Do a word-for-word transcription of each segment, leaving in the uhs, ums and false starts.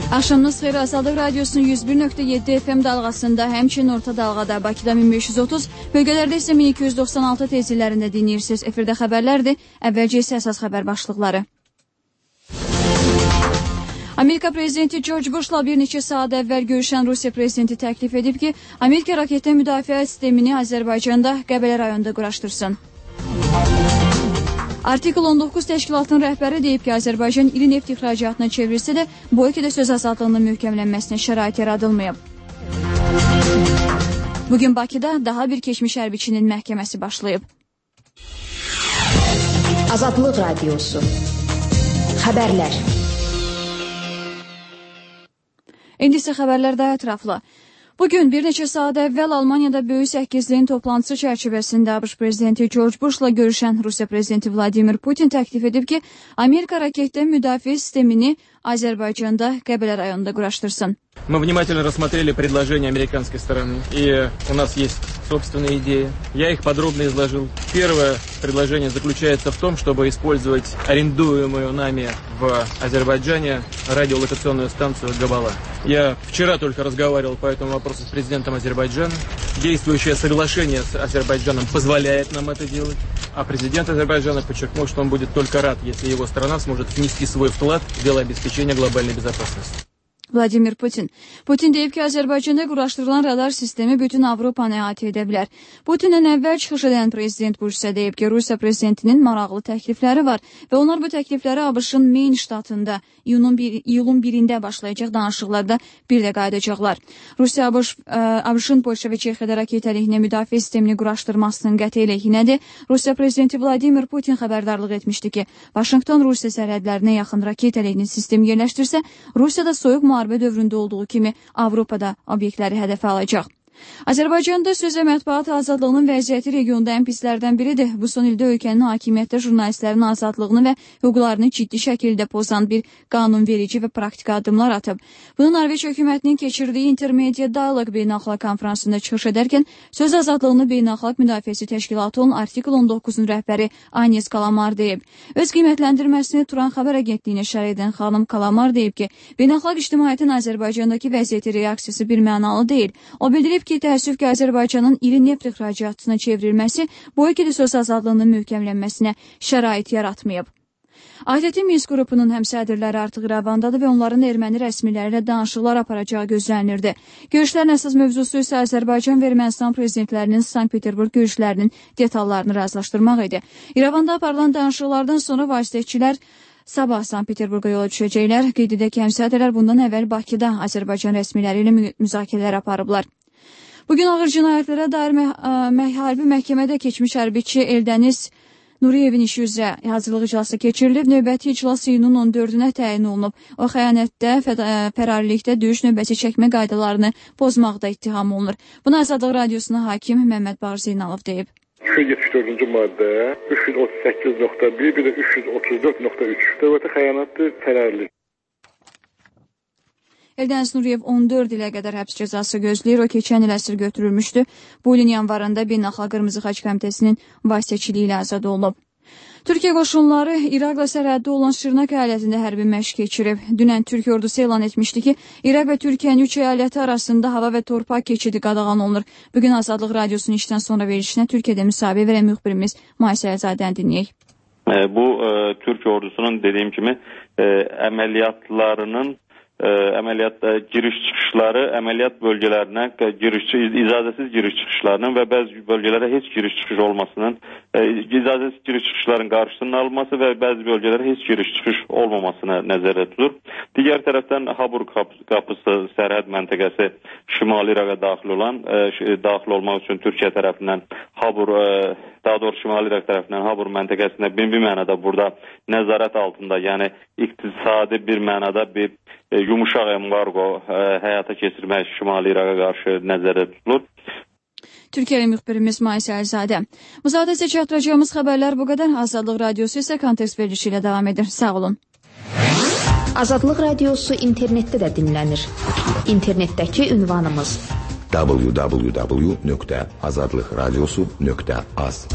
Axşamınız xeyir, Azadlıq Radyosu'nun yüz bir nöqtə yeddi F M dalğasında, həmçinin orta dalğada Bakıda min beş yüz otuz, bölgələrdə isə min iki yüz doxsan altı tezliklərində dinləyirsiniz. Efirdə xəbərlərdir. Əvvəlcə isə əsas xəbər başlıqları. Amerika prezidenti George Bush'la bir neçə saat əvvəl görüşən Rusiya prezidenti təklif edib ki, Amerika raketdən müdafiə sistemini Azərbaycanda Qəbələ rayonunda quraşdırsın. Artikl on doqquz təşkilatının rəhbəri deyib ki, Azərbaycan iri neft ixracatına çevrilsə də, bu ölkədə söz azadlığının möhkəmlənməsinə şərait yaradılmayıb. Bugün Bakıda daha bir keçmiş hərbiçinin məhkəməsi başlayıb. Azadlıq Radyosu. Xəbərlər. İndi isə xəbərlər daha ətraflı. Bugün bir neçə saat əvvəl Almaniyada Böyük Səkizliyin toplantısı çərçivəsində ABŞ prezidenti George Bush'la görüşən Rusiya prezidenti Vladimir Putin təklif edib ki, Amerika raketdən müdafiə sistemini Azərbaycanda Qəbələ rayonunda quraşdırsın. Мы внимательно рассмотрели предложения американской стороны, и у нас есть собственные идеи. Я их подробно изложил. Первое предложение заключается в том, чтобы использовать арендуемую нами в Азербайджане радиолокационную станцию Габала. Я вчера только разговаривал по этому вопросу с президентом Азербайджана. Действующее соглашение с Азербайджаном позволяет нам это делать, а президент Азербайджана подчеркнул, что он будет только рад, если его страна сможет внести свой вклад в дело обеспечения глобальной безопасности. Vladimir Putin. Putin deyib ki, Azərbaycanda quraşdırılan radar sistemi bütün Avropanı əhatə edə bilər. Putin'dən əvvəl çıxış edən prezident Bush isə deyib ki, Rusiya prezidentinin maraqlı təklifləri var və onlar bu təklifləri ABŞ-ın Maine ştatında iyulun birində başlayacaq danışıqlarda bir də qayıdacaqlar. Rusiya ABŞ-ın Polşa və Çexiyada raket əleyhinə müdafiə sistemini quraşdırmasının qəti əleyhinədir. Rusiya prezidenti Vladimir Putin xəbərdarlıq etmişdi ki, Vaşinqton Rusiya sərhədlərinə yaxın raket əleyhinə sistemi yerləşdirsə, Rusiyada soyuq müharibə dövründə olduğu kimi Avropada obyektləri hədəfə alacaq. Azərbaycanda söz və mətbuat azadlığının vəziyyəti regionda ən pislərdən biridir. Bu son ildə ölkənin hakimiyyətdə jurnalistlərin azadlığını və hüquqlarını ciddi şəkildə pozan bir qanunverici və praktik addımlar atıb. Bunu Norveç hökumətinin keçirdiyi Intermedia Dialogue beynəlxalq konferansında çıxış edərkən söz azadlığını beynəlxalq müdafiəsi təşkilatı olan Artikl on doqquzun rəhbəri Agnes Kalamar deyib. Öz qiymətləndirməsini Turan xəbər agentliyinə şərh edən xanım Kalamar deyib ki, beynəlxalq ictimaiyyətin Azərbaycandakı vəziyyəti reaksiyası bir mənalı deyil. O bildirib ki, təəssüf ki, Azərbaycanın iri neft ixracatına çevrilməsi bu ölkədə söz azadlığının möhkəmlənməsinə şərait yaratmayıb. A T T Minsk qrupunun həmsədrləri artıq İrəvandadır və onların erməni rəsmiləri ilə danışıqlar aparacağı gözlənirdi. Görüşlərin əsas mövzusu isə Azərbaycan və Ermənistan prezidentlərinin Sankt-Peterburg görüşlərinin detallarını razılaşdırmaq idi. İrəvanda aparılan danışıqlardan sonra vasitəçilər sabah Sankt-Peterburqa yola düşəcəklər. Qeyd edək ki, həmsədrlər bundan əvvəl Bakıda Azərbaycan rəsmiləri ilə müzakirələr aparıblar. Bugün ağır cinayətlərə dair mə hərbi məhkəmədə keçmiş hərbiçi Eldəniz Nuriyevin işi üzrə hazırlıq iclası keçirilib. Növbəti iclas iyunun on dördünə təyin olunub. O xəyanətdə, fərarilikdə, döyüş növbəti çəkmə qaydalarını pozmaqda ittiham olunur. Buna Azadlıq Radiosuna hakim Məmməd Bağır Zeynalov deyib. üç yüz yetmiş dördüncü maddə, üç yüz otuz səkkiz nöqtə bir, bir də üç yüz otuz dörd nöqtə üç. Dövlətə xəyanətdir, fərarilik. Eldəniz Nuriyev on dörd ilə qədər həbs cəzası gözləyir. O keçən il əsir götürülmüşdü. Bu ilin yanvarında Beynəlxalq Qırmızı Xaç Komitəsinin vasitəçiliyi ilə azad olunub. Türkiyə qoşunları İraqla sərhəddə olan Şırnak əyalətində hərbi məşq keçirib. Dünən Türkiyə ordusu elan etmişdi ki, İraq və Türkiyənin üç əyaləti arasında hava və torpaq keçidi qadağan olunur. Bugün Azadlıq Radiosunun işdən sonra verilişinə Türkiyədə müsahibə verən müxbirimiz Maysel Əlzadəni dinləyək. Bu e, Türk ordusunun dediyim kimi e, əməliyyatlarının Ə, əməliyyatda giriş çıxışları, əməliyyat bölgələrinə giriş, icazəsiz giriş çıxışlarının və bəzi bölgələrə heç giriş çıxış olmasının, ə, icazəsiz giriş çıxışların qarşısının alınması və bəzi bölgələrə heç giriş çıxış olmamasını nəzərdə tutur. Digər tərəfdən Habur qapısı sərhəd məntəqəsi Şimali İraqa daxil olan, ə, daxil olmaq üçün Türkiyə tərəfindən Habur, ə, daha doğrusu Şimali İraq tərəfindən Habur məntəqəsində bir, bir mənada burada nəzarət altında, yəni iqtisadi bir mənada bir e, yumuşaq embargo e, həyata keçirmək Şimali İraqa qarşı nəzərdə tutulur. Türkiyə müxbirimiz Maysel Əlzadə. Bu saat isə çatdıracağımız xəbərlər bu qədər. Azadlıq Radiosu isə kontekst verilişi ilə davam edir. Sağ olun. Azadlıq Radiosu internetdə də dinlənir. İnternetdəki ünvanımız w w w nöqtə azadlıq radiosu nöqtə az.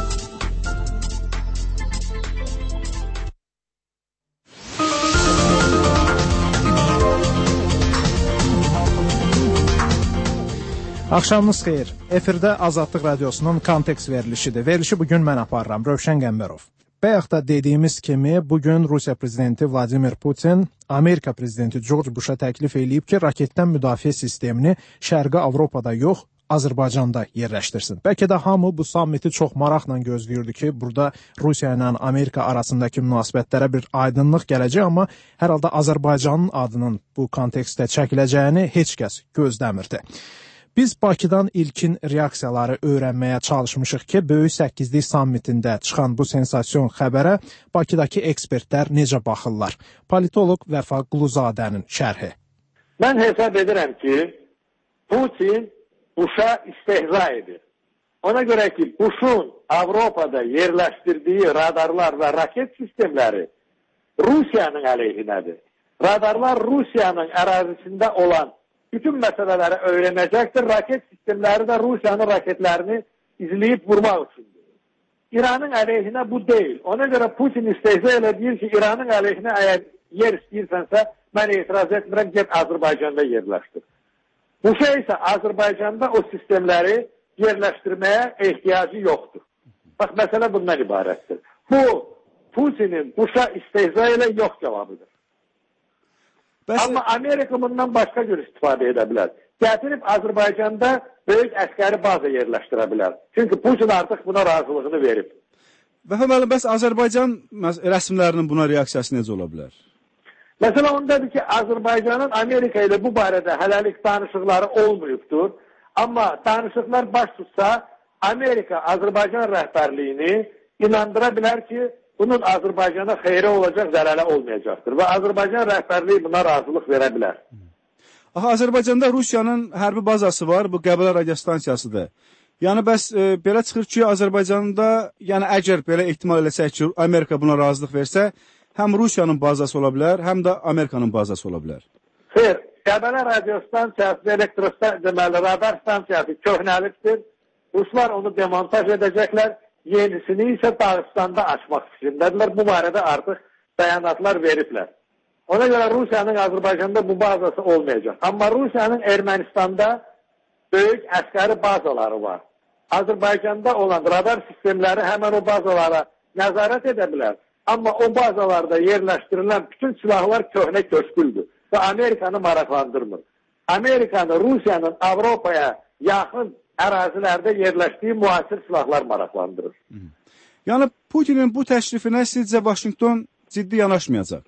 Axşamınız xeyir. Efirdə Azadlıq Radiosunun Kontekst verilişidir. Verilişi bugün mən aparıram, Rövşən Qəmbərov. Bayaq da dediyimiz kimi, bugün Rusiya prezidenti Vladimir Putin Amerika prezidenti George Bush'a təklif eləyib ki, raketdən müdafiə sistemini Şərqi Avropada yox, Azərbaycanda yerləşdirsin. Bəlkə də hamı bu sammiti çox maraqla gözləyirdi ki, burada Rusiya ilə Amerika arasındakı münasibətlərə bir aydınlıq gələcək, amma hər halda Azərbaycanın adının bu kontekstdə çəkiləcəyini heç kəs gözləmirdi. Biz Bakıdan ilkin reaksiyaları öyrənməyə çalışmışıq ki, Böyük səkkizlik sammitində çıxan bu sensasiyon xəbərə Bakıdakı ekspertlər necə baxırlar? Politoloq Vəfa Quluzadənin şərhi. Mən hesab edirəm ki, Putin Bush'a istehza edir. Ona görə ki, Bush'un Avropada yerləşdirdiyi radarlar və raket sistemləri Rusiyanın əleyhinədir. Radarlar Rusiyanın ərazisində olan bütün məsələləri öyrənəcəkdir. Raket sistemləri də Rusiyanın raketlərini izləyib vurmaq üçündür. İranın əleyhinə bu deyil. Ona görə Putin istehza elə deyir ki, İranın əleyhinə əgər yer istəyirsənsə, mən etiraz etmirəm, get Azərbaycanda yerləşdir. Bush'a isə Azərbaycanda o sistemləri yerləşdirməyə ehtiyacı yoxdur. Bax, məsələ bundan ibarətdir. Bu, Putinin Bush'a istehza ilə yox cavabıdır. Bəs... Amma Amerika bundan başqa cür istifadə edə bilər. Gətirib Azərbaycanda böyük əskəri baza yerləşdirə bilər. Çünki Putin artıq buna razılığını verib. Vəfa müəllim, bəs Azərbaycan rəsmlərinin buna reaksiyası necə ola bilər? Məsələ ondadır ki, Azərbaycanın Amerika ilə bu barədə hələlik danışıqları olmayıbdır. Amma danışıqlar baş tutsa, Amerika Azərbaycan rəhbərliyini inandıra bilər ki, bunun Azərbaycana xeyri olacaq, zərələ olmayacaqdır. Və Azərbaycan rəhbərliyi buna razılıq verə bilər. Aha, Azərbaycanda Rusiyanın hərbi bazası var, bu Qəbələ radiostansiyasıdır. Yəni, bəs e, belə çıxır ki, Azərbaycanda, yəni əgər belə ehtimal eləsək ki, Amerika buna razılıq versə, həm Rusiyanın bazası ola bilər, həm də Amerikanın bazası ola bilər. Xeyr, Qəbələ radiostansiyası, elektrostan, deməli, radar stansiyası köhnəlikdir. Ruslar onu demontaj edəcəklər. Yenisini isə Dağıstanda açmaq fikrindədirlər. Bu barədə artıq bəyanatlar veriblər. Ona görə Rusiyanın Azərbaycanda bu bazası olmayacaq. Amma Rusiyanın Ermənistanda böyük əskəri bazaları var. Azərbaycanda olan radar sistemləri həmən o bazalara nəzarət edə bilər. Amma o bazalarda yerləşdirilən bütün silahlar köhnə köşküldür və Amerikanı maraqlandırmır. Amerikanı Rusiyanın Avropaya yaxın ərazilərdə yerləşdiyi müasir silahlar maraqlandırır. Yəni, Putinin bu təşrifinə sizcə Vaşinqton ciddi yanaşmayacaq?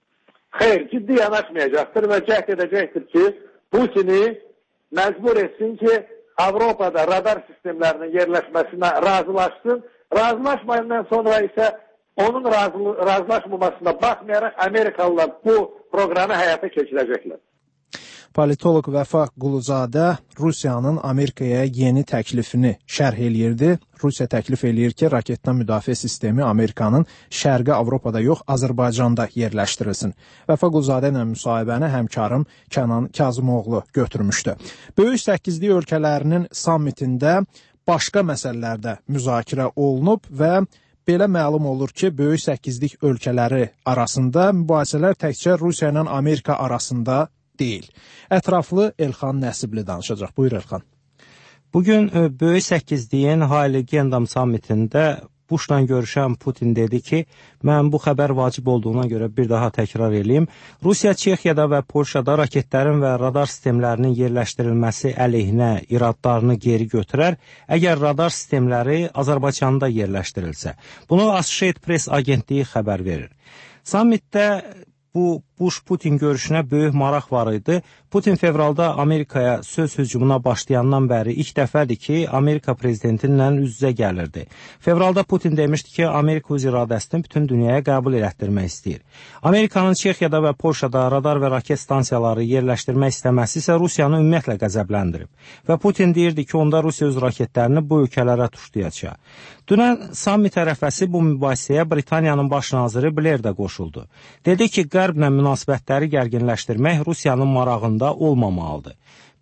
Xeyr, ciddi yanaşmayacaqdır və cəhd edəcəkdir ki, Putini məcbur etsin ki, Avropada radar sistemlərinin yerləşməsinə razılaşsın. Razılaşmayandan sonra isə onun razı, razılaşmamasına baxmayaraq Amerikalılar bu proqramı həyata keçirəcəklər. Politoloq Vəfa Quluzadə Rusiyanın Amerikaya yeni təklifini şərh eləyirdi. Rusiya təklif eləyir ki, raketdən müdafiə sistemi Amerikanın Şərqi Avropada yox, Azərbaycanda yerləşdirilsin. Vəfa Quluzadə ilə müsahibəni həmkarım Kənan Kazımoğlu götürmüşdü. Böyük səkkizlik ölkələrinin sammitində başqa məsələlərdə müzakirə olunub və belə məlum olur ki, Böyük səkkizlik ölkələri arasında mübahisələr təkcə Rusiya ilə Amerika arasında deyil. Ətraflı Elxan Nəsibli danışacaq. Buyur Elxan. Bugün Böyük səkkizliyin High Legendam sammitində Bushla görüşən Putin dedi ki, mən bu xəbər vacib olduğuna görə bir daha təkrar edeyim. Rusiya Çexiyada və Polşada raketlərin və radar sistemlərinin yerləşdirilməsi əleyhinə iradlarını geri götürər, əgər radar sistemləri Azərbaycanda yerləşdirilsə. Bunu Associated Press agentliyi xəbər verir. Sammitdə bu Bush-Putin görüşünə böyük maraq var idi. Putin fevralda Amerikaya söz hücumuna başlayandan bəri ilk dəfədir ki, Amerika prezidentinlə üz-üzə gəlirdi. Fevralda Putin demişdi ki, Amerika öz iradəsini bütün dünyaya qəbul elətdirmək istəyir. Amerikanın Çexiyada və Polşada radar və raket stansiyaları yerləşdirmək istəməsi isə Rusiyanı ümumiyyətlə qəzəbləndirib. Və Putin deyirdi ki, onda Rusiya öz raketlərini bu ölkələrə tuşlayacaq. Dünən sammit ərəfəsi bu mübahisəyə Britaniyanın baş naziri Blair də qoşuldu. Dedi ki, Qərblə münasibətləri gərginləşdirmək Rusiyanın marağında olmamalıdır.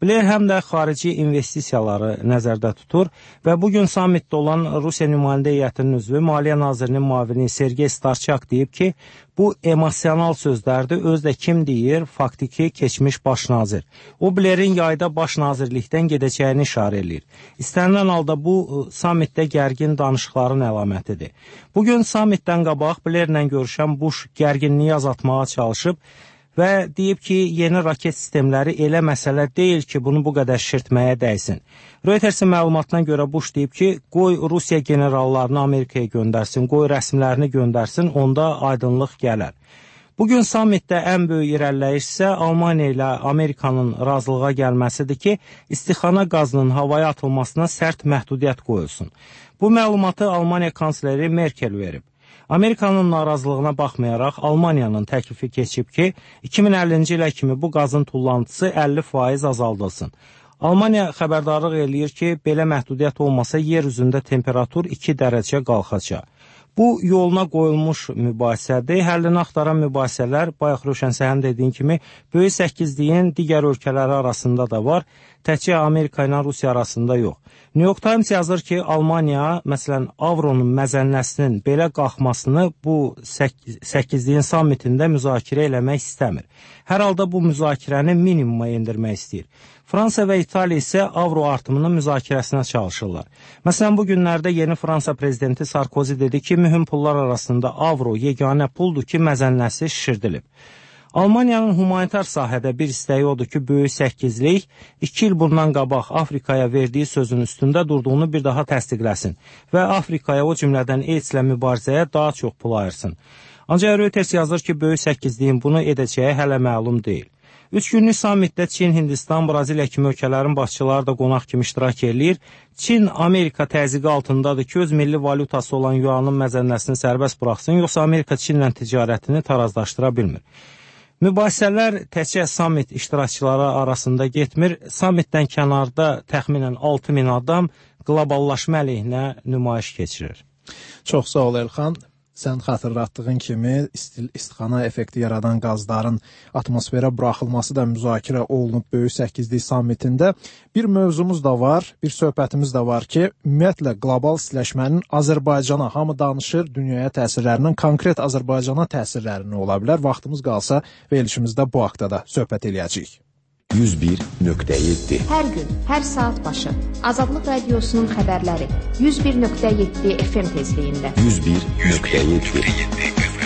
Blair həm də xarici investisiyaları nəzərdə tutur və bugün sammitdə olan Rusiya nümayəndə heyətinin üzvü Maliyyə Nazirinin müavini Sergey Starchak deyib ki, bu emosional sözlərdir, özü də kim deyir? Faktiki keçmiş baş nazir. O, Blairin yayda baş nazirlikdən gedəcəyini işarə edir. İstənilən halda bu, sammitdə gərgin danışıqların əlamətidir. Bugün sammitdən qabaq Blairlə görüşən Bush gərginliyi azaltmağa çalışıb və deyib ki, yeni raket sistemləri elə məsələ deyil ki, bunu bu qədər şişirtməyə dəysin. Reutersin məlumatına görə Bush deyib ki, qoy Rusiya generallarını Amerikaya göndərsin, qoy rəsmlərini göndərsin, onda aydınlıq gələr. Bugün sammitdə ən böyük irəliləyiş isə Almaniya ilə Amerikanın razılığa gəlməsidir ki, istixana qazının havaya atılmasına sərt məhdudiyyət qoyulsun. Bu məlumatı Almaniya kansleri Merkel verib. Amerikanın narazılığına baxmayaraq Almaniyanın təklifi keçib ki, iki min əllinci ilə kimi bu qazın tullantısı əlli faiz azaldılsın. Almaniya xəbərdarlıq eləyir ki, belə məhdudiyyət olmasa yer üzündə temperatur iki dərəcə qalxacaq. Bu, yoluna qoyulmuş mübahisədir. Həllini axtaran mübahisələr, bayaq Rövşən sənin dediyin kimi, böyük səkizliyin digər ölkələri arasında da var, təkcə Amerika ilə Rusiya arasında yox. New York Times yazır ki, Almaniya, məsələn, avronun məzənnəsinin belə qalxmasını bu səkizliyin sammitində müzakirə eləmək istəmir. Hər halda bu müzakirəni minimuma endirmək istəyir. Fransa və İtaliya isə avro artımının müzakirəsinə çalışırlar. Məsələn, bu günlərdə yeni Fransa prezidenti Sarkozy dedi ki, mühüm pullar arasında avro yeganə puldur ki, məzənnəsi şişirdilib. Almaniyanın humanitar sahədə bir istəyi odur ki, böyük səkizlik iki il bundan qabaq Afrikaya verdiyi sözün üstündə durduğunu bir daha təsdiqləsin və Afrikaya o cümlədən AIDS-lə mübarizəyə daha çox pul ayırsın. Ancaq Reuters yazır ki, böyük səkizliyin bunu edəcəyi hələ məlum deyil. Üç günlük sammitdə Çin, Hindistan, Braziliya kimi ölkələrin başçıları da qonaq kimi iştirak edir. Çin, Amerika təzyiqi altındadır ki, öz milli valutası olan yuanın məzənnəsini sərbəst buraxsın, yoxsa Amerika Çinlə ticarətini tarazlaşdıra bilmir. Mübahisələr təkcə sammit iştirakçıları arasında getmir. Sammitdən kənarda təxminən altı min adam qloballaşma əleyhinə nümayiş keçirir. Çox sağ ol Elxan. Sən xatırlatdığın kimi istixana effekti yaradan qazların atmosferə buraxılması da müzakirə olunub böyük səkizlik sammitində. Bir mövzumuz da var, bir söhbətimiz də var ki, ümumiyyətlə qlobal istiləşmənin Azərbaycana, hamı danışır, dünyaya təsirlərinin, konkret Azərbaycana təsirlərinin ola bilər. Vaxtımız qalsa verilişimizdə bu haqda da söhbət eləyəcəyik. yüz bir nöqtə yeddi Hər gün, hər saat başı Azadlıq Radiosunun xəbərləri yüz bir nöqtə yeddi F M tezliyində. yüz bir nöqtə yeddi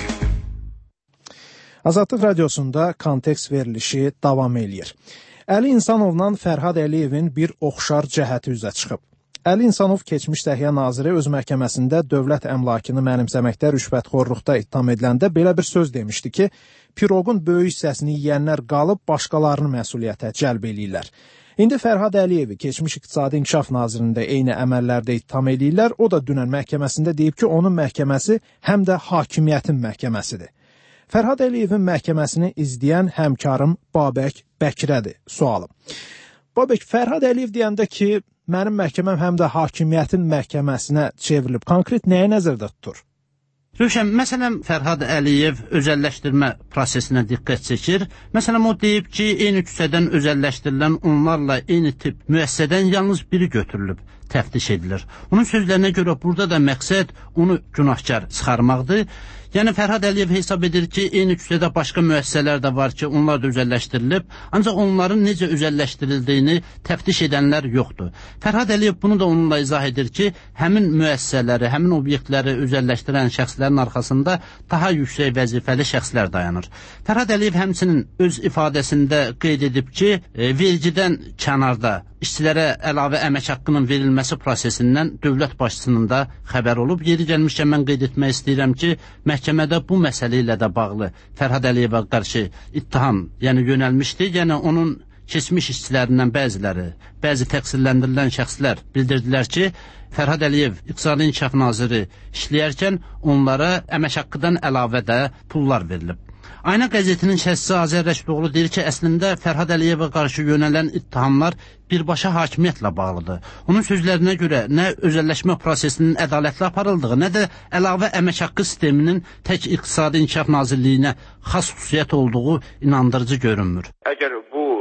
Azadlıq Radiosunda kontekst verilişi davam eləyir. Əli İnsanovla Fərhad Əliyevin bir oxşar cəhəti üzə çıxıb. Əli İnsanov keçmiş Səhiyyə Naziri öz məhkəməsində dövlət əmlakını mənimsəməkdə rüşvətxorluqda ittiham ediləndə belə bir söz demişdi ki, piroqun böyük hissəsini yeyənlər qalıb başqalarını məsuliyyətə cəlb eləyirlər. İndi Fərhad Əliyevi keçmiş İqtisadi İnkişaf Nazirində eyni əməllərdə ittiham eləyirlər. O da dünən məhkəməsində deyib ki, onun məhkəməsi həm də hakimiyyətin məhkəməsidir. Fərhad Əliyevin məhkəməsini izləyən həmkarım Babək Bəkirədir. Sualım. Babək, Fərhad Əliyev deyəndə ki, mənim məhkəməm həm də hakimiyyətin məhkəməsinə çevrilib. Konkret nəyə nəzərdə tutur? Rövşən, məsələn, Fərhad Əliyev özəlləşdirmə prosesinə diqqət çəkir. Məsələn, o deyib ki, eyni küçədən özəlləşdirilən onlarla eyni tip müəssisədən yalnız biri götürülüb, təftiş edilir. Onun sözlərinə görə burada da məqsəd onu günahkar çıxarmaqdır. Yəni, Fərhad Əliyev hesab edir ki, eyni küçədə başqa müəssisələr də var ki, onlar da özəlləşdirilib, ancaq onların necə özəlləşdirildiyini təftiş edənlər yoxdur. Fərhad Əliyev bunu da onunla izah edir ki, həmin müəssisələri, həmin obyektləri özəlləşdirən şəxslərin arxasında daha yüksək vəzifəli şəxslər dayanır. Fərhad Əliyev həmçinin öz ifadəsində qeyd edib ki, e, vergidən kənarda işçilərə əlavə əmək haqqının verilməsi prosesindən dövlət başçısının da xəbər olub. Yeri gəlmişkən mən qeyd etmək istəyirəm ki, məhkəmədə bu məsələ ilə də bağlı Fərhad Əliyevə qarşı ittiham, yəni yönəlmişdi. Yəni onun keçmiş işçilərindən bəziləri, bəzi təqsirləndirilən şəxslər bildirdilər ki, Fərhad Əliyev İqtisadi İnkişaf Naziri işləyərkən onlara əmək haqqıdan əlavə də pullar verilib. Ayna qəzetinin şəxsi Azər Rəşidoğlu deyir ki, əslində Fərhad Əliyevə qarşı yönələn ittihamlar birbaşa hakimiyyətlə bağlıdır. Onun sözlərinə görə nə özəlləşmə prosesinin ədalətli aparıldığı, nə də əlavə əmək haqqı sisteminin tək İqtisadi İnkişaf Nazirliyinə xas xüsusiyyət olduğu inandırıcı görünmür. Əgər bu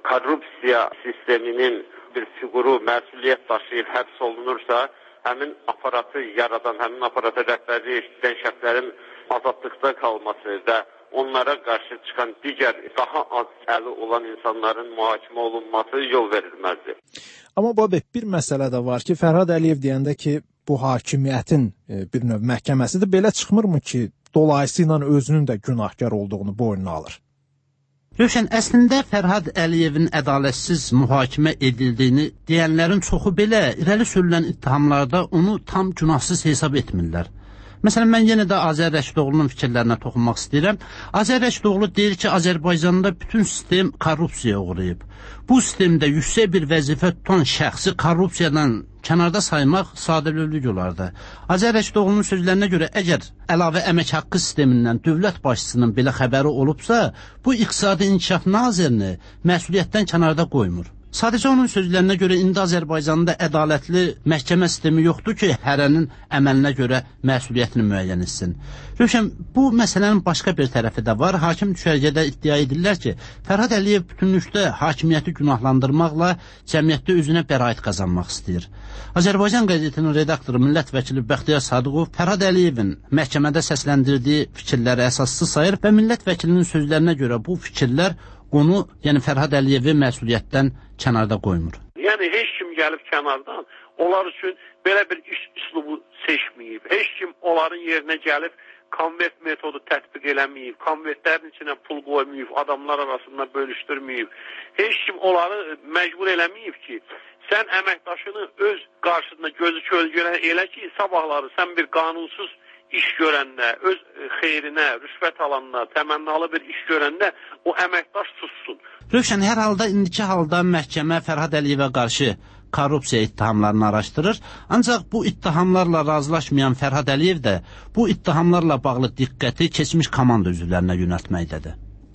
korrupsiya sisteminin bir figuru məsuliyyət daşıyıb həbs olunursa, həmin aparatı yaradan, həmin aparata rəhbərlik edən şəxslərin azadlıqda qalması və onlara qarşı çıxan digər daha az əli olan insanların mühakimə olunması yol verilməzdir. Amma Babək, bir məsələ də var ki, Fərhad Əliyev deyəndə ki, bu hakimiyyətin bir növ məhkəməsidir, belə çıxmırmı ki, dolayısıyla özünün də günahkar olduğunu boynuna alır? Rövşən, əslində Fərhad Əliyevin ədalətsiz mühakimə edildiyini deyənlərin çoxu belə irəli sürülən ittihamlarda onu tam günahsız hesab etmirlər. Məsələn, mən yenə də Azər Rəşidoğlu'nun fikirlərinə toxunmaq istəyirəm. Azər Rəşidoğlu deyir ki, Azərbaycanda bütün sistem korrupsiyaya uğrayıb. Bu sistemdə yüksək bir vəzifə tutan şəxsi korrupsiyadan kənarda saymaq sadəlövlük olardı. Azər Rəşidoğlu'nun sözlərinə görə, əgər əlavə əmək haqqı sistemindən dövlət başçısının belə xəbəri olubsa, bu İqtisadi İnkişaf Nazirini məsuliyyətdən kənarda qoymur. Sadəcə onun sözlərinə görə indi Azərbaycanda ədalətli məhkəmə sistemi yoxdur ki, hərənin əməlinə görə məsuliyyətini müəyyən etsin. Rövşən, bu məsələnin başqa bir tərəfi də var. Hakim düşərgədə iddia edirlər ki, Fərhad Əliyev bütünlükdə hakimiyyəti günahlandırmaqla cəmiyyətdə özünə bəraət qazanmaq istəyir. Azərbaycan qəzetinin redaktoru, millət vəkili Bəxtiyar Sadıqov Fərhad Əliyevin məhkəmədə səsləndirdiyi fikirləri əsassız sayır və millət vəkilinin sözlərinə görə bu fikirlər onu, yəni Fərhad Əliyevi məsuliyyətdən kənarda qoymur. Yəni, heç kim gəlib kənardan, onlar üçün belə bir iş üslubu seçməyib. Heç kim onların yerinə gəlib konvert metodu tətbiq eləməyib, konvertlərin içinə pul qoymayıb, adamlar arasında bölüşdürməyib. Heç kim onları məcbur eləməyib ki, sən əməkdaşını öz qarşısında gözü kölgələn elə ki, sabahları sən bir qanunsuz iş görəndə, öz xeyrinə, rüşvət alanına, təmənnalı bir iş görəndə o əməkdaş sussun. Rövşən, hər halda indiki halda məhkəmə Fərhad Əliyevə qarşı korrupsiya ittihamlarını araşdırır. Ancaq bu ittihamlarla razılaşmayan Fərhad Əliyev də bu ittihamlarla bağlı diqqəti keçmiş komanda üzvlərinə yönəltməkdədir.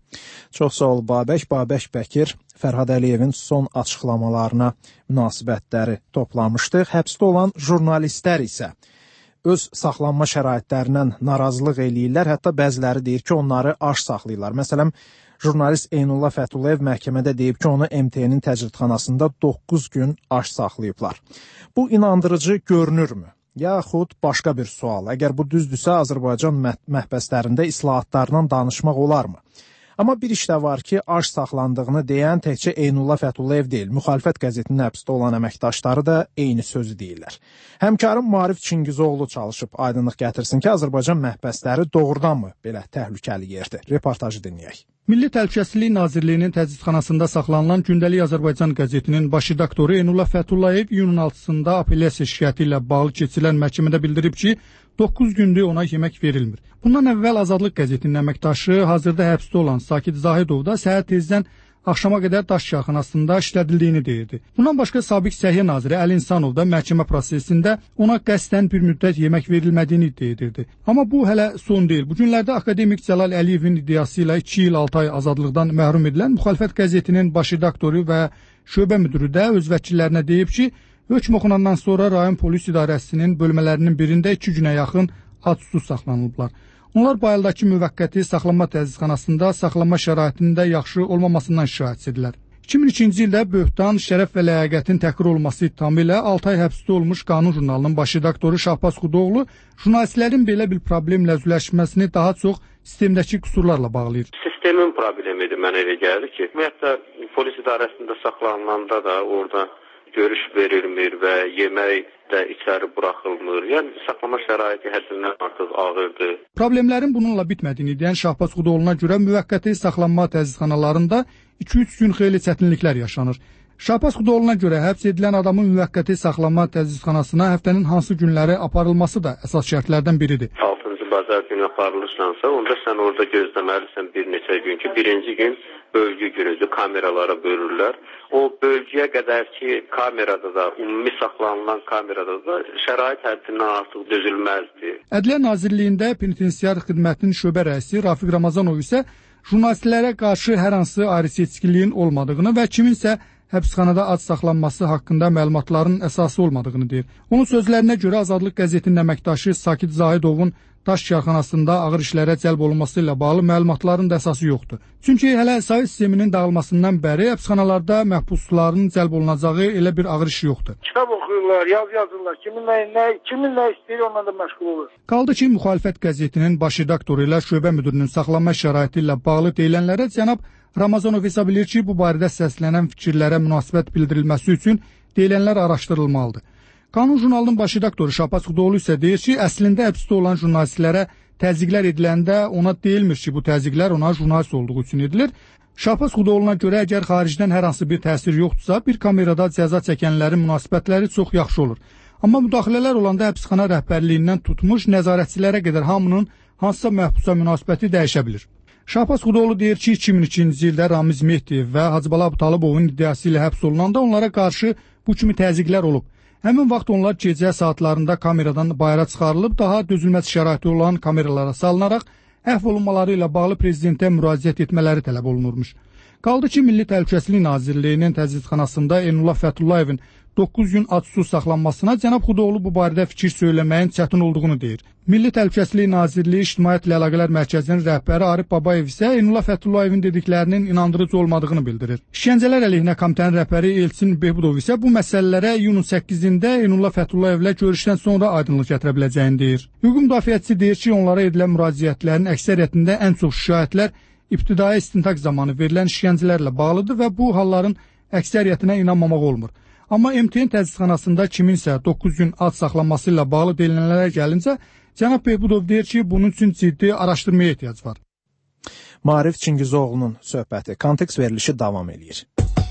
Çox sağ ol Babək. Babək Bəkir Fərhad Əliyevin son açıqlamalarına münasibətləri toplamışdıq. Həbsdə olan jurnalistlər isə öz saxlanma şəraitlərindən narazılıq eləyirlər. Hətta bəziləri deyir ki, onları aş saxlayırlar. Məsələn, jurnalist Eynullah Fətulayev məhkəmədə deyib ki, onu M T N-in təcridxanasında doqquz gün aş saxlayıblar. Bu inandırıcı görünürmü? Yaxud başqa bir sual. Əgər bu düzdürsə, Azərbaycan məhbəslərində islahatlardan danışmaq olarmı? Amma bir iş də var ki, aş saxlandığını deyən təkcə Eynullah Fətulayev deyil, müxalifət qəzetinin həbsdə olan əməkdaşları da eyni sözü deyirlər. Həmkarım Maarif Çingizoğlu çalışıb aydınlıq gətirsin ki, Azərbaycan məhbəsləri doğrudanmı belə təhlükəli yerdir? Reportajı dinləyək. Milli Təhlükəsizlik Nazirliyinin təcridxanasında saxlanılan Gündəlik Azərbaycan qəzetinin baş redaktoru Eynullah Fətulayev iyunun altısında apellyasiya şikayəti ilə bağlı keçirilən məhkəmədə bildirib ki, doqquz gündür ona yemək verilmir. Bundan əvvəl Azadlıq qəzetinin əməkdaşı, hazırda həbsdə olan Sakit Zahidov da səhər tezdən axşama qədər daş şaxanasında işlədildiyini deyirdi. Bundan başqa Sabiq Səhiyyə naziri Əli İnsanov da məhkəmə prosesində ona qəsdən bir müddət yemək verilmədiyini iddia edirdi. Amma bu hələ son deyil. Bu günlərdə akademik Cəlal Əliyevin iddiası ilə iki il altı ay azadlıqdan məhrum edilən müxalifət qəzetinin baş redaktoru və şöbə müdürü də öz vəkillərinə deyib ki, hökm oxunandan sonra rayon polis idarəsinin bölmələrinin birində iki günə yaxın ad-susuz saxlanılıblar. Onlar Bayıldakı müvəqqəti saxlanma təcridxanasında saxlanma şəraitinin də yaxşı olmamasından şikayətçidirlər. iki min ikinci ildə böhtan, şərəf və ləyaqətin təhqir olması ittihamı ilə altı ay həbsdə olmuş Qanun jurnalının baş redaktoru Şahbaz Xudoğlu jurnalistlərin belə bir problemlə üzləşməsini daha çox sistemdəki qüsurlarla bağlayır. Sistemin problemidir, mənə elə gəlir ki, ümumiyyətlə polis idarəsində saxlanılanda da orada görüş verilmir və yemək də içəri buraxılmır. Yəni, saxlama şəraiti həddindən artıq ağırdır. Problemlərin bununla bitmədiyini deyən Şahbaz Xudoğlu'na görə müvəqqəti saxlanma təcridxanalarında iki üç gün xeyli çətinliklər yaşanır. Şahbaz Xudoğlu'na görə həbs edilən adamın müvəqqəti saxlanma təcridxanasına həftənin hansı günləri aparılması da əsas şərtlərdən biridir. altıncı bazar günü aparılırsansa, onda sən orada gözləməlisən bir neçə gün ki, birinci gün bölgü günüdür, kameralara bölürlər. O bölgəyə qədər ki, kamerada da, ümumi saxlanılan kamerada da şərait həddindən artıq dözülməzdir. Ədliyyə Nazirliyində penitensiar xidmətinin şöbə rəisi Rafiq Ramazanov isə jurnalistlərə qarşı hər hansı ayrı-seçkiliyin olmadığını və kiminsə həbsxanada ad saxlanması haqqında məlumatların əsası olmadığını deyir. Onun sözlərinə görə Azadlıq qəzetinin əməkdaşı Sakit Zahidovun daş karxanasında ağır işlərə cəlb olunması ilə bağlı məlumatların da əsası yoxdur. Çünki hələ Sovet sisteminin dağılmasından bəri həbsxanalarda məhbusların cəlb olunacağı elə bir ağır iş yoxdur. Kitab oxuyurlar, yaz yazırlar, kimin nə, nə, kimin nə istəyir onunla da məşğul olur. Qaldı ki, müxalifət qəzetinin baş redaktoru ilə şöbə müdürünün saxlanma şəraiti ilə bağlı deyilənlərə cənab Ramazanov hesab edir ki, bu barədə səslənən fikirlərə münasibət bildirilməsi üçün deyilənlər araşdırılmalıdır. Qanun jurnalının baş redaktoru Şahbaz Xudoğlu isə deyir ki, əslində həbsdə olan jurnalistlərə təzyiqlər ediləndə ona deyilmir ki, bu təzyiqlər ona jurnalist olduğu üçün edilir. Şahbaz Xudoğlu'na görə əgər xaricdən hər hansı bir təsir yoxdursa, bir kamerada cəza çəkənlərin münasibətləri çox yaxşı olur. Amma müdaxilələr olanda həbsxana rəhbərliyindən tutmuş nəzarətçilərə qədər hamının hansısa məhbusa münasibəti dəyişə bilir. Şahbaz Xudoğlu deyir ki, iki min ikinci ildə Ramiz Mehdiyev və Hacıbala Abutalıbovun iddiası ilə həbs olunanda onlara qarşı bu kimi təzyiqlər olub. Həmin vaxt onlar gecə saatlarında kameradan bayıra çıxarılıb, daha dözülməz şəraiti olan kameralara salınaraq əhv olunmaları ilə bağlı prezidentə müraciət etmələri tələb olunurmuş. Qaldı ki, Milli Təhlükəsizlik Nazirliyinin təzyiqxanasında Eynullah Fətullayevin doqquz gün adsuz saxlanmasına cənab Xudoğlu bu barədə fikir söyləməyin çətin olduğunu deyir. Milli Təhlükəsizlik Nazirliyi İctimaiyyətlə Əlaqələr Mərkəzinin rəhbəri Arif Babayev isə Eynullah Fətullayevin dediklərinin inandırıcı olmadığını bildirir. İşgəncələr əleyhinə komitənin rəhbəri Elçin Behbudov isə bu məsələlərə iyunun səkkizində Eynullah Fətullayevlə görüşdən sonra aydınlıq gətirə biləcəyini deyir. Hüquq müdafiəçisi deyir ki, onlara edilən müraciətlərin əksəriyyətində ən çox şikayətlər ibtidai istintaq zamanı verilən işgəncələrlə bağlıdır və bu halların əksəriyyətinə inanmamaq olmur. Amma M T N təzyiqxanasında kiminsə doqquz gün ad saxlanması ilə bağlı deyilənlərə gəlincə, cənab Behbudov deyir ki, bunun üçün ciddi araşdırmaya ehtiyac var. Maarif Çingizoğlu'nun söhbəti, kontekst verilişi davam edir.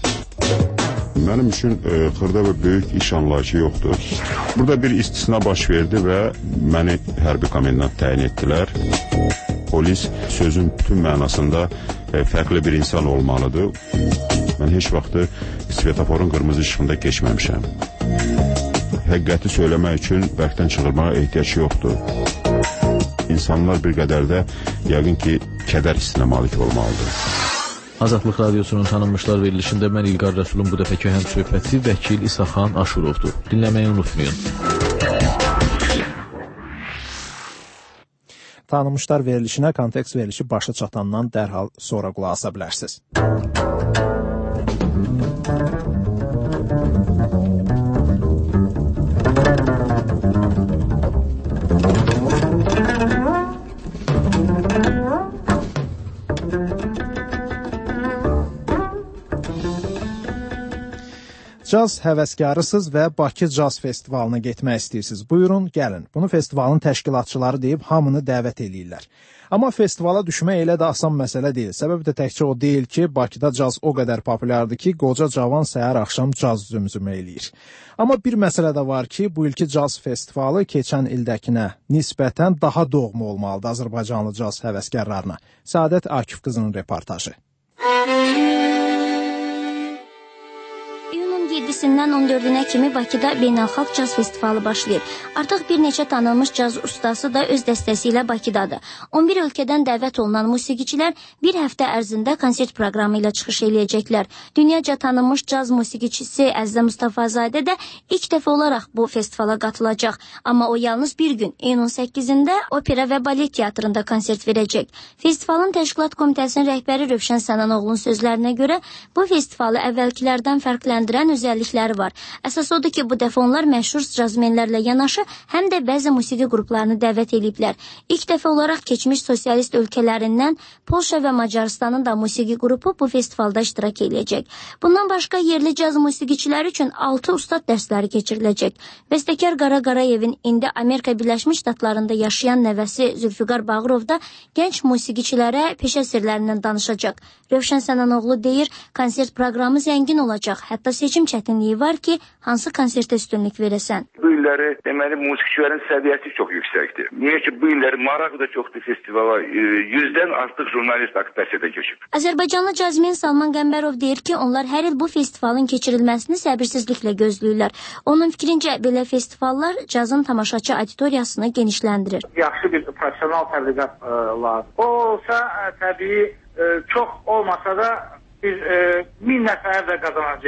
Mənim üçün e, xırda və böyük iş anlayışı yoxdur. Burada bir istisna baş verdi və məni hərbi komendant təyin etdilər. Polis sözün bütün mənasında e, fərqli bir insan olmalıdır. Mən heç vaxtı svetoforun qırmızı işığında keçməmişəm. Həqiqəti söyləmək üçün bərkdən çığırmağa ehtiyac yoxdur. İnsanlar bir qədər də yəqin ki, kədər hissinə malik olmalıdır. Azadlıq Radiosunun tanınmışlar verilişində mən İlqar Rəsulun bu dəfəki həm söhbəti vəkil İsaxan Aşurovdur. Dinləməyi unutmayın. Tanınmışlar verilişinə kontekst verilişi başa çatandan dərhal sonra qulaq asa bilərsiniz. Caz həvəskarısınız və Bakı Caz Festivalına getmək istəyirsiniz. Buyurun, gəlin. Bunu festivalın təşkilatçıları deyib hamını dəvət eləyirlər. Amma festivala düşmək elə də asan məsələ deyil. Səbəb də təkcə o deyil ki, Bakıda caz o qədər populyardır ki, qoca cavan səhər-axşam caz zümzümə eləyir. Amma bir məsələ də var ki, bu ilki caz festivalı keçən ildəkinə nisbətən daha doğma olmalıdır Azərbaycanlı caz həvəskarlarına. Səadət Akif qızının reportajı. yedisindən on dördünə kimi Bakıda Beynəlxalq Caz Festivalı başlayır. Artıq bir neçə tanınmış caz ustası da öz dəstəsi ilə Bakıdadır. on bir ölkədən dəvət olunan musiqiçilər bir həftə ərzində konsert proqramı ilə çıxış eləyəcəklər. Dünyaca tanınmış caz musiqiçisi Əzizə Mustafazadə də ilk dəfə olaraq bu festivala qatılacaq. Amma o yalnız bir gün, iyunun səkkizində Opera və Balet Teatrında konsert verəcək. Festivalın təşkilat komitəsinin rəhbəri Rövşən Sənanoğlu'nun sözlərinə görə bu festivalı əvvəlkilərdən fərqləndirən özəllikləri var. Əsas odur ki, bu dəfə onlar məşhur cazmenlərlə yanaşı həm də bəzi musiqi qruplarını dəvət ediblər. İlk dəfə olaraq keçmiş sosialist ölkələrindən Polşa və Macarıstanın da musiqi qrupu bu festivalda iştirak edəcək. Bundan başqa yerli caz musiqiçiləri üçün altı ustad dərsləri keçiriləcək. Bəstəkar Qara Qarayevin indi Amerika Birləşmiş Ştatlarında yaşayan nəvəsi Zülfüqar Bağırov da gənc musiqiçilərə peşə sirlərindən danışacaq. Rövşən Sənanoğlu deyir, konsert proqramı zəngin olacaq. Hətta seçim çətinliyi var ki, hansı konsertə üstünlük verəsən. Bu illəri deməli musiqiçilərin səviyyəsi çox yüksəkdir. Niyə ki, bu illəri maraq da çoxdur festivala. Yüzdən artıq jurnalist aktivasiyada keçib. Azərbaycanlı cazmen Salman Qəmbərov deyir ki, onlar hər il bu festivalın keçirilməsini səbirsizliklə gözləyirlər. Onun fikrincə, belə festivallar cazın tamaşaçı auditoriyasını genişləndirir. Yaxşı bir profesional təbliğat lazım. O olsa təbii çox olmasa da bir min nəfər də qazanacaq.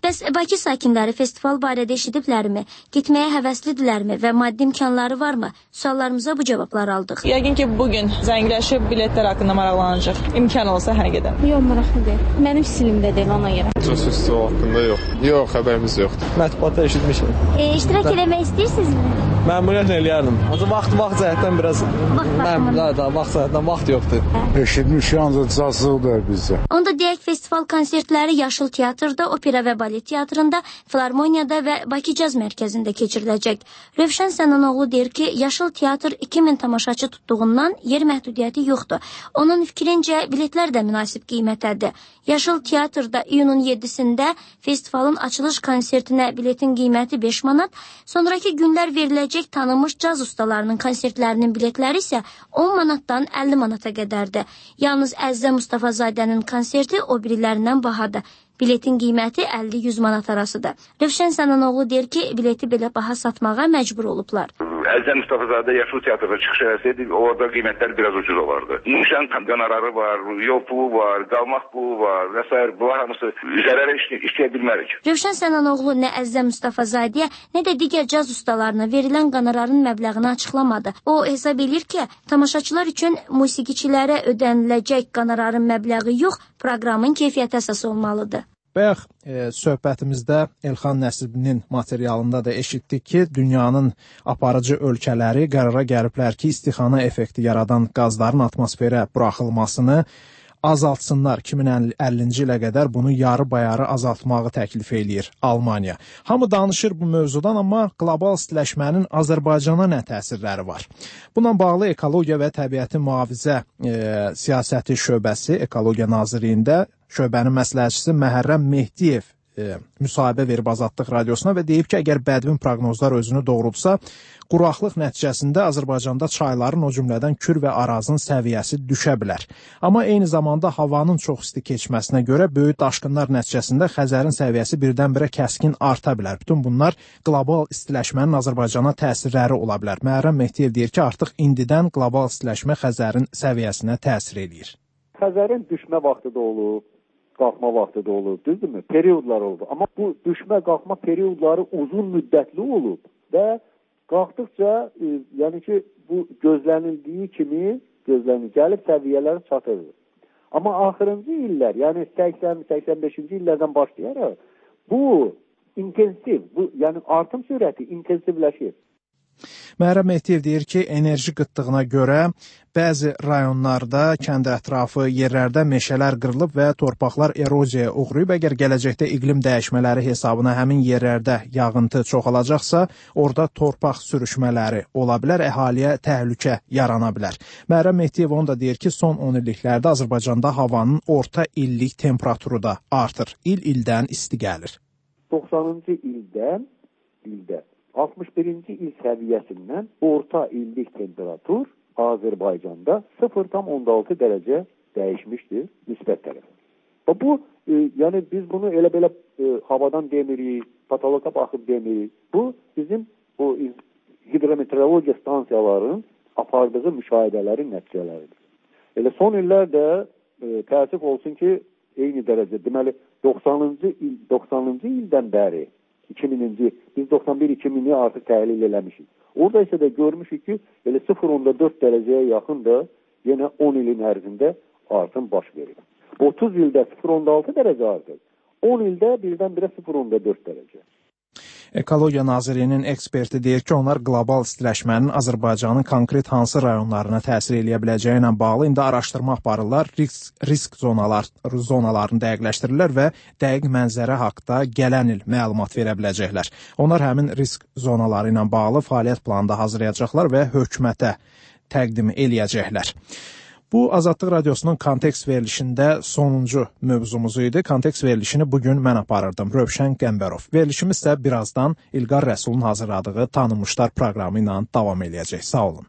Bəs Bakı sakinləri festival barədə eşidiblərmi? Getməyə həvəslidirlərmi və maddi imkanları varmı? Suallarımıza bu cavabları aldıq. Yəqin ki, bugün zəngləşib biletlər haqqında maraqlanacaq. İmkan olsa hər gedəm. Yox, maraqlı deyil. Mənim stilimdə deyil, ona görə. Casus haqqında yox. Yox, xəbərimiz yoxdur. Mətbuatda eşitmişəm. E, iştirak eləmək istəyirsinizmi? Məmuriyyətlə eləyərdim. Ancaq vaxt vaxt cəhətdən biraz mən da vaxt cəhətdən vaxt yoxdur. Eşitmişik ancaq cazıqdır bizə. Onda deyək festival konsertləri Yaşıl Teatrda, Opera və Balet Teatrında, Filarmoniyada və Bakı Caz Mərkəzində keçiriləcək. Rövşən Sənanoğlu deyir ki, Yaşıl Teatr iki min tamaşaçı tutduğundan yer məhdudiyyəti yoxdur. Onun fikrincə biletlər də münasib qiymətədir. Yaşıl Teatrda iyunun yeddisində festivalın açılış konsertinə biletin qiyməti beş manat, sonraki günlər veriləcək tanınmış caz ustalarının konsertlərinin biletləri isə on manatdan əlli manata qədərdir. Yalnız Əzzə Mustafazadənin konserti o birilərindən bahadır. Biletin qiyməti əlli yüz manat arasıdır. Rövşən Sənanoğlu deyir ki, bileti belə baha satmağa məcbur olublar. Əzzə Mustafazadə Yaşıl Teatrda çıxış eləsəydi, orada qiymətlər biraz ucuz olardı. İnşan qanararı var, yol pulu var, qalmaq pulu var və s. Bunlar hamısı zərərə işləyə bilmərik. Rövşən Sənanoğlu nə Əzzə Mustafazadəyə, nə də digər caz ustalarına verilən qanararın məbləğini açıqlamadı. O hesab edir ki, tamaşaçılar üçün musiqiçilərə ödəniləcək qanararın məbləği yox, proqramın keyfiyyəti əsas olmalıdır. Bayaq e, söhbətimizdə Elxan Nəsibinin materialında da eşitdik ki, dünyanın aparıcı ölkələri qərara gəliblər ki, istixana effekti yaradan qazların atmosferə buraxılmasını azaltsınlar. iki min əllinci ilə qədər bunu yarı-bayarı azaltmağı təklif eləyir Almaniya. Hamı danışır bu mövzudan, amma qlobal istiləşmənin Azərbaycana nə təsirləri var? Bununla bağlı Ekologiya və Təbiəti Mühafizə e, Siyasəti Şöbəsi Ekologiya Nazirliyində şöbənin məsləhətçisi Məhərrəm Mehdiyev e, müsahibə verib Azadlıq Radiosuna və deyib ki, əgər bədbin proqnozlar özünü doğrultsa, quraqlıq nəticəsində Azərbaycanda çayların, o cümlədən Kür və Arazın səviyyəsi düşə bilər. Amma eyni zamanda havanın çox isti keçməsinə görə böyük daşqınlar nəticəsində Xəzərin səviyyəsi birdən-birə kəskin arta bilər. Bütün bunlar qlobal istiləşmənin Azərbaycana təsirləri ola bilər. Məhərrəm Mehdiyev deyir ki, artıq indidən qlobal istiləşmə Xəzərin səviyyəsinə təsir eləyir. Xəzərin düşmə vaxtı da olub, qalxma vaxtı da olub, düzdürmü? Periodlar oldu. Amma bu düşmə, qalxma periodları uzun müddətli olub və qalxdıqca, e, yəni ki, bu gözlənildiyi kimi gözlənil, gəlib səviyyələri çatır. Amma axırıncı illər, yəni səksən səksən beşinci illərdən başlayaraq, bu intensiv, bu, yəni artım sürəti intensivləşir. Məhərrəm Mehdiyev deyir ki, enerji qıtlığına görə bəzi rayonlarda, kənd ətrafı yerlərdə meşələr qırılıb və torpaqlar eroziyaya uğrayıb. Əgər gələcəkdə iqlim dəyişmələri hesabına həmin yerlərdə yağıntı çoxalacaqsa, orada torpaq sürüşmələri ola bilər, əhaliyə təhlükə yarana bilər. Məhərrəm Mehdiyev onu da deyir ki, son on illiklərdə Azərbaycanda havanın orta illik temperaturu da artır. İl-ildən isti gəlir. doxsanıncı ildən, ildə altmış birinci il səviyyəsindən orta illik temperatur Azərbaycanda sıfır tam on altı dərəcə dəyişmişdir nisbət tərəf. Bu, e, yəni biz bunu elə belə e, havadan demirik, patoloqa baxıb demirik. Bu bizim o hidrometeorologiya stansiyaların apardığı müşahidələrin nəticələridir. Elə son illərdə e, təəssüf olsun ki, eyni dərəcə, deməli doxsanıncı il, doxsanıncı ildən bəri iki mininci, biz doxsan bir iki mini artıq təhlil eləmişik. Orada isə də görmüşük ki, elə sıfır nöqtə dörd dərəcəyə yaxın da yenə on ilin ərzində artım baş verir. otuz ildə sıfır nöqtə altı dərəcə artır, on ildə birdən-birə sıfır nöqtə dörd dərəcə. Ekologiya Nazirliyinin eksperti deyir ki, onlar qlobal istiləşmənin Azərbaycanın konkret hansı rayonlarına təsir eləyə biləcəyi ilə bağlı indi araşdırma aparırlar, risk, risk zonalar, zonalarını dəqiqləşdirirlər və dəqiq mənzərə haqda gələn il məlumat verə biləcəklər. Onlar həmin risk zonaları ilə bağlı fəaliyyət planı da hazırlayacaqlar və hökumətə təqdim eləyəcəklər. Bu, Azadlıq Radiosunun kontekst verilişində sonuncu mövzumuz idi. Kontekst verilişini bugün mən aparırdım, Rövşən Qəmbərov. Verilişimiz isə birazdan İlqar Rəsulun hazırladığı Tanınmışlar proqramı ilə davam eləyəcək. Sağ olun.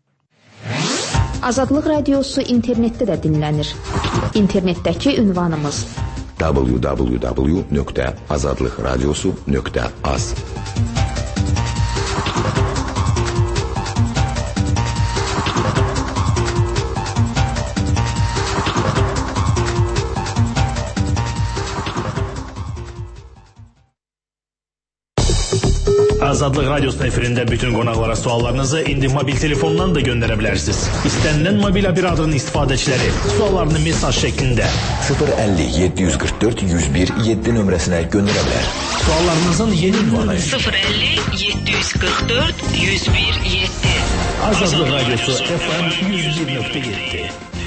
Azadlıq Radiosu internetdə də dinlənir. İnternetdəki ünvanımız w w w nöqtə azadlıqradiosu nöqtə az Azadlıq Radyosunun efirində bütün qonaqlara suallarınızı indi mobil telefondan da göndərə bilərsiniz. İstənilən mobil operatörün istifadəçiləri suallarını mesaj şəklində sıfır əlli yeddi yüz qırx dörd yüz bir yeddi nömrəsinə göndərə bilər. Suallarınızın yeni ünvanı sıfır əlli yeddi yüz qırx dörd yüz bir yeddi. Azadlıq Radyosu F M yüz bir nöqtə yeddi.